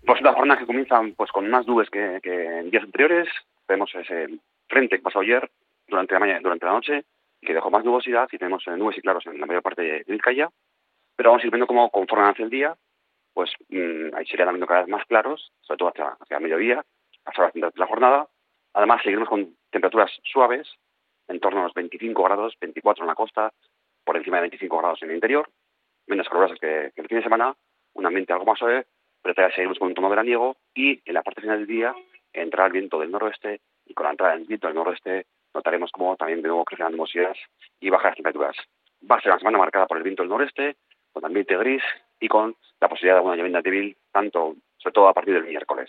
Pues las jornadas que comienzan pues con más nubes que en días anteriores. Tenemos ese frente que pasó ayer durante la mañana, durante la noche, que dejó más nubosidad y tenemos nubes y claros en la mayor parte de Vizcaya. Pero vamos a ir viendo cómo conforme avance el día, pues ahí serían también cada vez más claros, sobre todo hacia el mediodía, hasta las de la jornada. Además, seguiremos con temperaturas suaves, en torno a los 25 grados, 24 en la costa, por encima de 25 grados en el interior, menos calurosas que el fin de semana, un ambiente algo más suave, pero todavía seguimos con un tono veraniego y en la parte final del día entrará el viento del noroeste y con la entrada del viento del noroeste notaremos como también de nuevo crecen las nubosidades y bajan las temperaturas. Va a ser una semana marcada por el viento del noreste, con ambiente gris y con la posibilidad de alguna llovizna débil, tanto, sobre todo a partir del miércoles.